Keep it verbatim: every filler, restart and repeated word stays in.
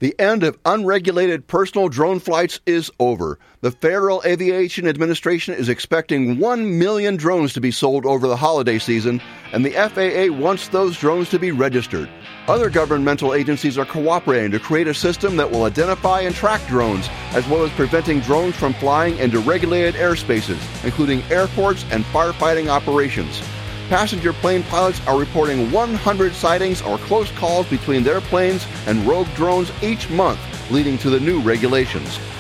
The end of unregulated personal drone flights is over. The Federal Aviation Administration is expecting one million drones to be sold over the holiday season, and the F A A wants those drones to be registered. Other governmental agencies are cooperating to create a system that will identify and track drones, as well as preventing drones from flying into regulated airspaces, including airports and firefighting operations. Passenger plane pilots are reporting one hundred sightings or close calls between their planes and rogue drones each month, leading to the new regulations.